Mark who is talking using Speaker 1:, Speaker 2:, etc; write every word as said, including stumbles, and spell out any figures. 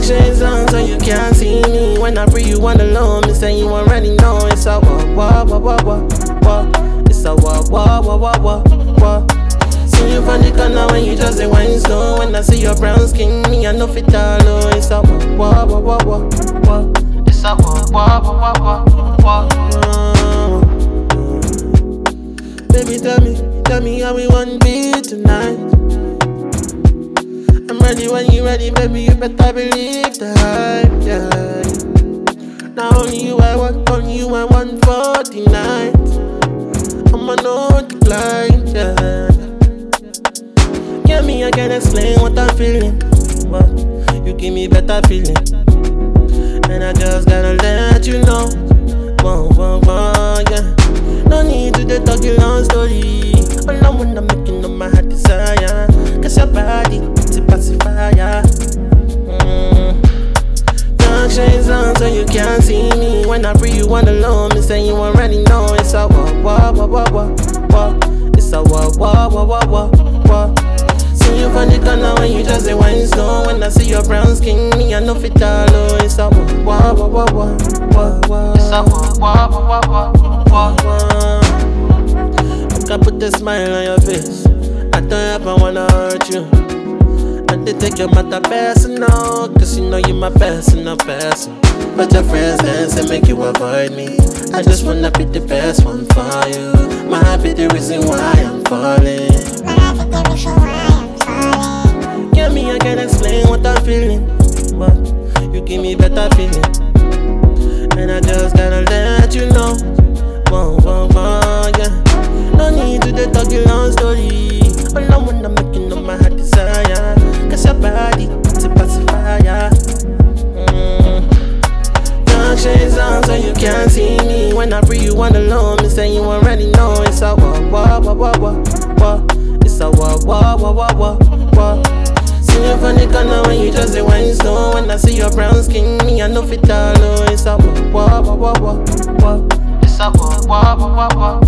Speaker 1: shades on so you can't see me. When I bring you on the low, me say you already know. It's a wah wah wah wah wah wah. It's a wah wah wah wah wah wah. See you from the corner when you just a wine slow. When I see your brown skin, me I know fit all low. It's a wah wah wah wah wah. It's a wah wah wah wah wah wah. Baby, tell me, tell me how we want be tonight. I'm ready when you ready, baby, you better believe the hype, yeah. Now only you I want, only you I want for the night. I'ma know decline, yeah. Yeah, me, I can't explain what I'm feeling, but you give me better feeling. And I just gotta let you know, whoa, whoa, whoa, yeah. No need to the talk a long story. All I wanna make you know my heart desire. Cause your body, it's a pacifier. mm. Dark shades on so you can't see me. When I bring you on the low, me say you already know. It's a wah wah wah wah wah wah. It's a wah wah wah wah wah wah. See you from the corner when you just a wine slow. When I see your brown skin, me I know fit all low. It's a wah wah wah wah wah wah. It's a wah wah wah wah wah wah. I put a smile on your face. I don't ever wanna hurt you. And they take your matter personal, cause you know you're my personal person. But your friends dance and make you avoid me. I just wanna be the best one for you. Might be the reason why I'm falling. Yeah, me, I can't explain what I'm feeling, but you give me better feeling. And I just gotta let you know, whoa, whoa, whoa, yeah. No need to the talk a long story. All I wanna make you know my heart desire. Cause your body, it's a pacifier. mm. Dark shades on so you can't see me. When I bring you on the low, me say you already know. It's a wah wah wah wah wah wah. It's a wah wah wah wah wah wah. See you from the corner when you just a wine slow. When I see your brown skin, me I know fit all low. It's a wah wah wah wah wah. It's a wah wah wah wah wah.